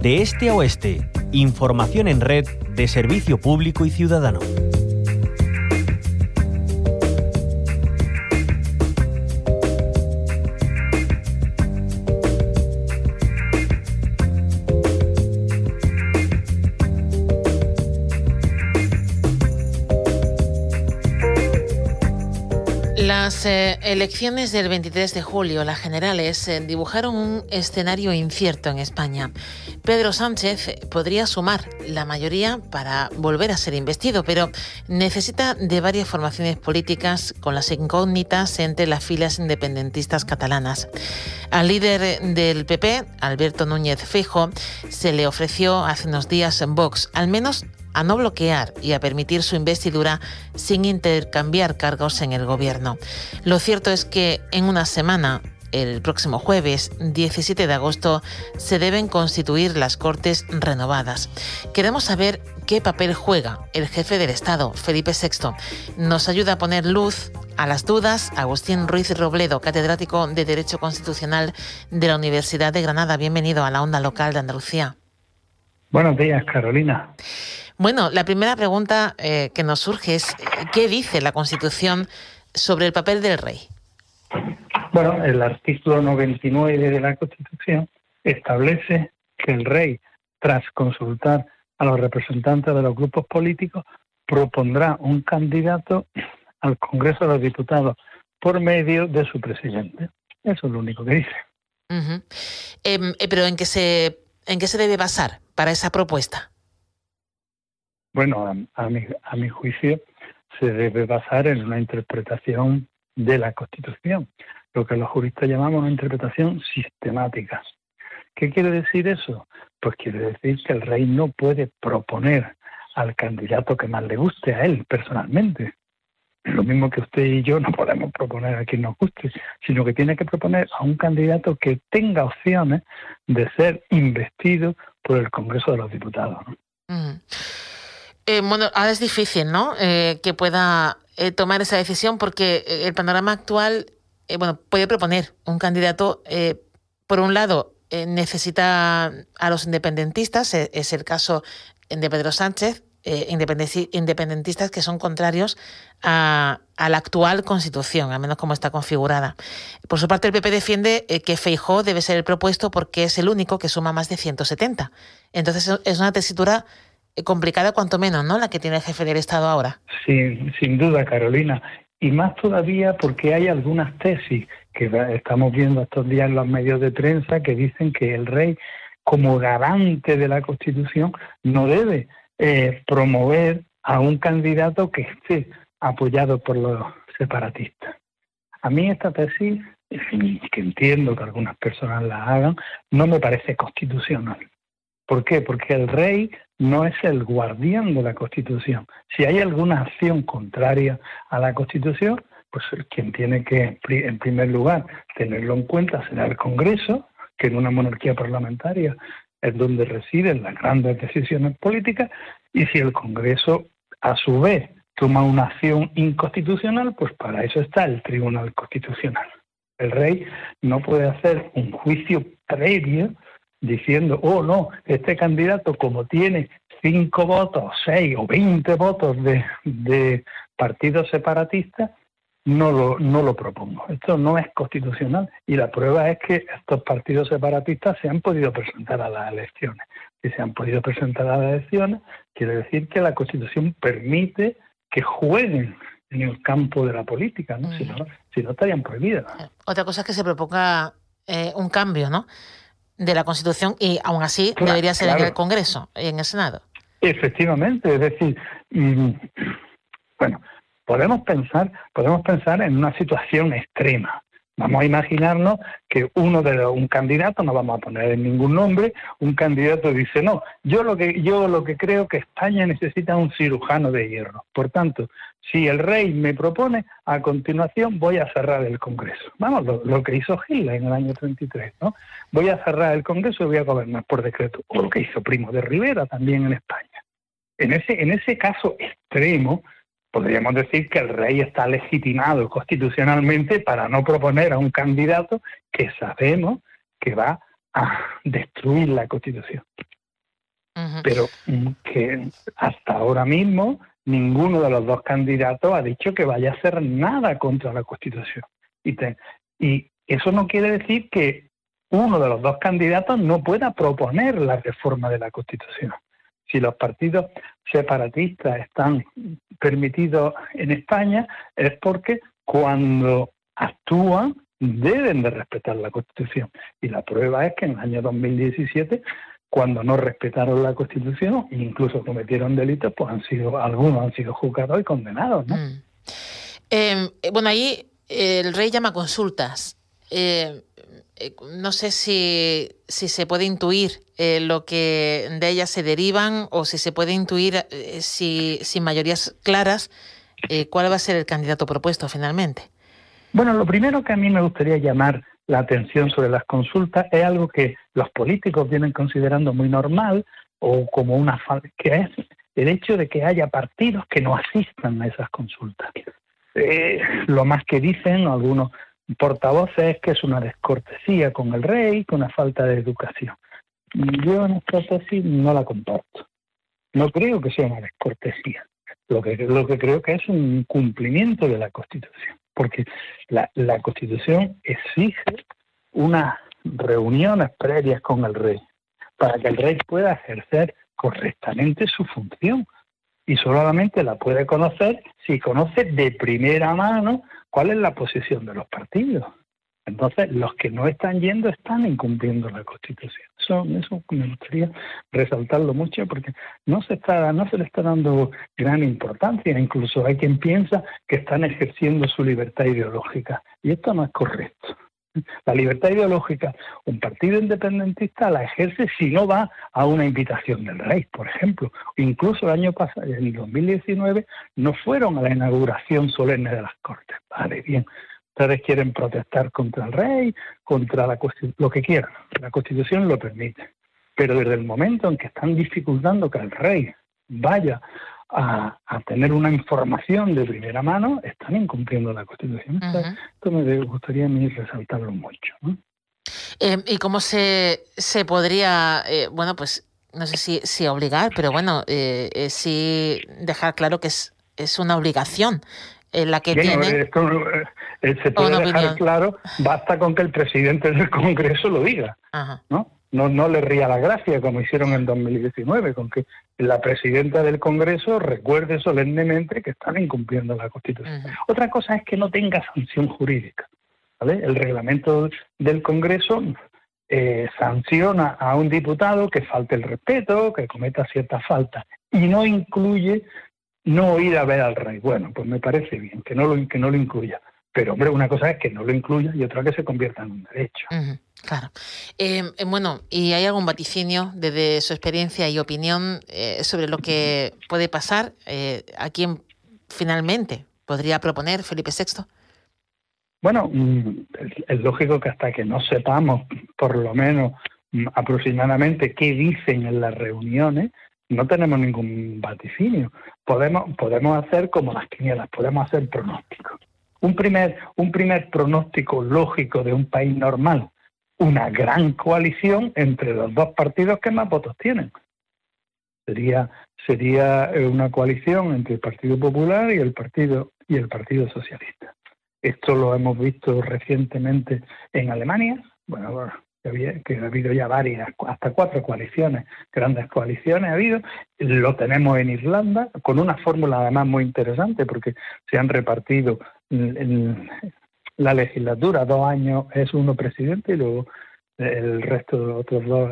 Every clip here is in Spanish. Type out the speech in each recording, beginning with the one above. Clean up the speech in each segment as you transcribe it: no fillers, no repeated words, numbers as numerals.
De este a oeste, información en red de servicio público y ciudadano. Las elecciones del 23 de julio, las generales, dibujaron un escenario incierto en España. Pedro Sánchez podría sumar la mayoría para volver a ser investido, pero necesita de varias formaciones políticas con las incógnitas entre las filas independentistas catalanas. Al líder del PP, Alberto Núñez Feijóo, se le ofreció hace unos días en Vox, al menos a no bloquear y a permitir su investidura sin intercambiar cargos en el gobierno. Lo cierto es que en una semana, el próximo jueves 17 de agosto, se deben constituir las Cortes renovadas. Queremos saber qué papel juega el jefe del Estado, Felipe VI. Nos ayuda a poner luz a las dudas Agustín Ruiz Robledo, catedrático de Derecho Constitucional de la Universidad de Granada. Bienvenido a la Onda Local de Andalucía. Buenos días, Carolina. Bueno, la primera pregunta que nos surge es ¿qué dice la Constitución sobre el papel del rey? Bueno, el artículo 99 de la Constitución establece que el rey, tras consultar a los representantes de los grupos políticos, propondrá un candidato al Congreso de los Diputados por medio de su presidente. Eso es lo único que dice. Uh-huh. Pero ¿en qué se debe basar para esa propuesta? Bueno, a mi juicio se debe basar en una interpretación de la Constitución, lo que los juristas llamamos una interpretación sistemática. ¿Qué quiere decir eso? Pues quiere decir que el rey no puede proponer al candidato que más le guste a él personalmente. Lo mismo que usted y yo no podemos proponer a quien nos guste, sino que tiene que proponer a un candidato que tenga opciones de ser investido por el Congreso de los Diputados, ¿no? Uh-huh. Bueno, ahora es difícil, ¿no? Que pueda tomar esa decisión porque el panorama actual, puede proponer un candidato, por un lado, necesita a los independentistas, es el caso de Pedro Sánchez, independentistas que son contrarios a la actual Constitución, al menos como está configurada. Por su parte, el PP defiende que Feijóo debe ser el propuesto porque es el único que suma más de 170. Entonces, es una tesitura complicada cuanto menos, ¿no?, la que tiene el jefe del Estado ahora. Sí, sin duda, Carolina. Y más todavía porque hay algunas tesis que estamos viendo estos días en los medios de prensa que dicen que el rey, como garante de la Constitución, no debe promover a un candidato que esté apoyado por los separatistas. A mí esta tesis, que entiendo que algunas personas la hagan, no me parece constitucional. ¿Por qué? Porque el rey no es el guardián de la Constitución. Si hay alguna acción contraria a la Constitución, pues quien tiene que, en primer lugar, tenerlo en cuenta será el Congreso, que en una monarquía parlamentaria es donde residen las grandes decisiones políticas, y si el Congreso, a su vez, toma una acción inconstitucional, pues para eso está el Tribunal Constitucional. El rey no puede hacer un juicio previo diciendo, no, este candidato como tiene 5 votos, 6 o 20 votos de partidos separatistas, no lo propongo. Esto no es constitucional y la prueba es que estos partidos separatistas se han podido presentar a las elecciones. Si se han podido presentar a las elecciones, quiere decir que la Constitución permite que jueguen en el campo de la política, ¿no? Si no estarían prohibidas. Otra cosa es que se proponga un cambio, ¿no?, de la Constitución y aún así debería ser en el Congreso y en el Senado. Efectivamente, es decir, podemos pensar en una situación extrema. Vamos a imaginarnos que un candidato, no vamos a poner en ningún nombre, un candidato dice, no, yo lo que creo que España necesita un cirujano de hierro. Por tanto, si el rey me propone, a continuación voy a cerrar el Congreso. Vamos, lo que hizo Hitler en el año 33, ¿no? Voy a cerrar el Congreso y voy a gobernar por decreto. O lo que hizo Primo de Rivera también en España. En ese caso extremo, podríamos decir que el rey está legitimado constitucionalmente para no proponer a un candidato que sabemos que va a destruir la Constitución. pero que hasta ahora mismo ninguno de los dos candidatos ha dicho que vaya a hacer nada contra la Constitución. Y eso no quiere decir que uno de los dos candidatos no pueda proponer la reforma de la Constitución. Si los partidos separatistas están permitidos en España es porque cuando actúan deben de respetar la Constitución. Y la prueba es que en el año 2017, cuando no respetaron la Constitución, incluso cometieron delitos, pues algunos han sido juzgados y condenados, ¿no? Bueno, ahí el rey llama consultas. No sé si se puede intuir lo que de ellas se derivan o si se puede intuir, sin mayorías claras, cuál va a ser el candidato propuesto finalmente. Bueno, lo primero que a mí me gustaría llamar la atención sobre las consultas es algo que los políticos vienen considerando muy normal o como una falta, que es el hecho de que haya partidos que no asistan a esas consultas. Lo más que dicen algunos portavoces es que es una descortesía con el rey, con una falta de educación. Yo en esta tesis no la comparto. No creo que sea una descortesía. Lo que creo que es un cumplimiento de la Constitución, porque la Constitución exige unas reuniones previas con el rey para que el rey pueda ejercer correctamente su función. Y solamente la puede conocer si conoce de primera mano cuál es la posición de los partidos. Entonces, los que no están yendo están incumpliendo la Constitución. Eso me gustaría resaltarlo mucho porque no se le está dando gran importancia. Incluso hay quien piensa que están ejerciendo su libertad ideológica. Y esto no es correcto. La libertad ideológica, un partido independentista la ejerce si no va a una invitación del rey, por ejemplo. Incluso el año pasado, en 2019, no fueron a la inauguración solemne de las Cortes. Vale, bien. Ustedes quieren protestar contra el rey, contra la Constitución, lo que quieran. La Constitución lo permite. Pero desde el momento en que están dificultando que el rey vaya a tener una información de primera mano, están incumpliendo la Constitución. Esto me gustaría a mí resaltarlo mucho, ¿no? ¿Y cómo se podría, pues no sé si obligar, pero bueno, sí dejar claro que es una obligación la que tiene? Se puede dejar claro, basta con que el presidente del Congreso lo diga, ¿no? No le ría la gracia, como hicieron en 2019, con que la presidenta del Congreso recuerde solemnemente que están incumpliendo la Constitución. Otra cosa es que no tenga sanción jurídica, ¿vale? El reglamento del Congreso sanciona a un diputado que falte el respeto, que cometa ciertas faltas, y no incluye no ir a ver al rey. Bueno, pues me parece bien que no lo incluya. Pero, hombre, una cosa es que no lo incluya y otra que se convierta en un derecho. Claro. Bueno, ¿y hay algún vaticinio desde su experiencia y opinión sobre lo que puede pasar? ¿A quién finalmente podría proponer Felipe VI? Bueno, es lógico que hasta que no sepamos, por lo menos aproximadamente, qué dicen en las reuniones, no tenemos ningún vaticinio. Podemos hacer como las quinielas, podemos hacer pronósticos. Un primer pronóstico lógico de un país normal, una gran coalición entre los dos partidos que más votos tienen. Sería una coalición entre el Partido Popular y el Partido Socialista. Esto lo hemos visto recientemente en Alemania. Bueno, que ha habido ya varias, hasta 4 coaliciones, grandes coaliciones ha habido. Lo tenemos en Irlanda, con una fórmula además muy interesante, porque se han repartido en la legislatura, 2 años es uno presidente y luego el resto de los otros 2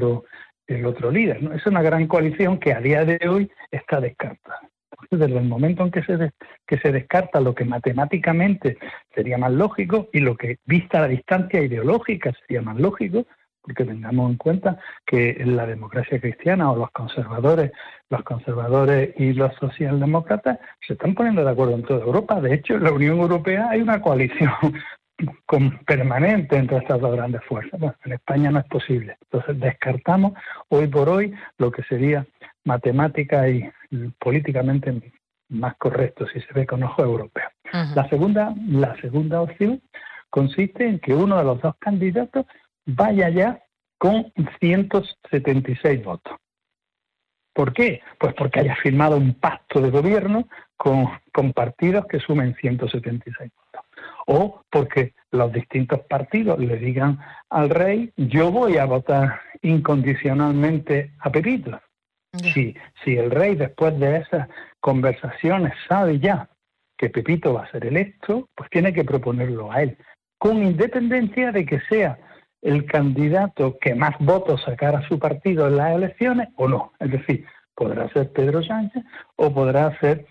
el otro líder, ¿no? Es una gran coalición que a día de hoy está descartada. Desde el momento en que se descarta lo que matemáticamente sería más lógico y lo que, vista la distancia ideológica, sería más lógico, porque tengamos en cuenta que en la democracia cristiana o los conservadores y los socialdemócratas se están poniendo de acuerdo en toda Europa. De hecho, en la Unión Europea hay una coalición permanente entre estas dos grandes fuerzas. Bueno, en España no es posible. Entonces descartamos hoy por hoy lo que sería matemática y políticamente más correcto si se ve con ojo europeo. La segunda opción consiste en que uno de los dos candidatos vaya ya con 176 votos. ¿Por qué? Pues porque haya firmado un pacto de gobierno con partidos que sumen 176 votos. O porque los distintos partidos le digan al rey, yo voy a votar incondicionalmente a Pepito. Si el rey después de esas conversaciones sabe ya que Pepito va a ser electo, pues tiene que proponerlo a él, con independencia de que sea el candidato que más votos sacara a su partido en las elecciones o no. Es decir, podrá ser Pedro Sánchez o podrá ser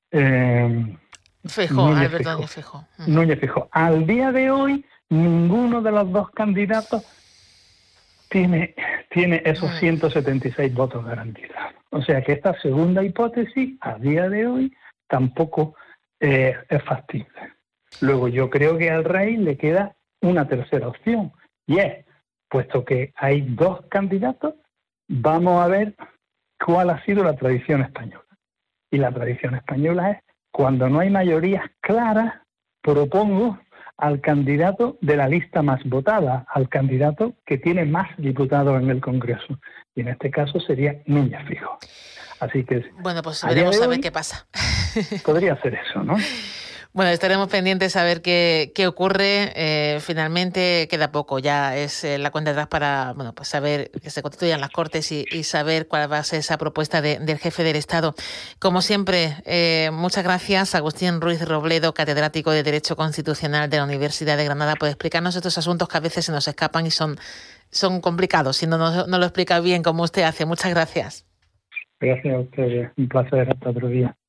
Núñez Feijóo. Núñez Feijóo. Al día de hoy, ninguno de los dos candidatos tiene esos 176 votos garantizados. O sea que esta segunda hipótesis, a día de hoy, tampoco es factible. Luego yo creo que al rey le queda una tercera opción, y es, puesto que hay dos candidatos, vamos a ver cuál ha sido la tradición española. Y la tradición española es, cuando no hay mayorías claras, propongo al candidato de la lista más votada, al candidato que tiene más diputados en el Congreso. Y en este caso sería Núñez Feijóo. Así que... Bueno, pues veremos a ver qué pasa. Podría ser eso, ¿no? Bueno, estaremos pendientes a ver qué ocurre. Finalmente queda poco, ya es la cuenta atrás para pues saber que se constituyan las Cortes y saber cuál va a ser esa propuesta del jefe del Estado. Como siempre, muchas gracias, Agustín Ruiz Robledo, catedrático de Derecho Constitucional de la Universidad de Granada, por explicarnos estos asuntos que a veces se nos escapan y son complicados, si no lo explica bien como usted hace. Muchas gracias. Gracias a ustedes, un placer, hasta otro día.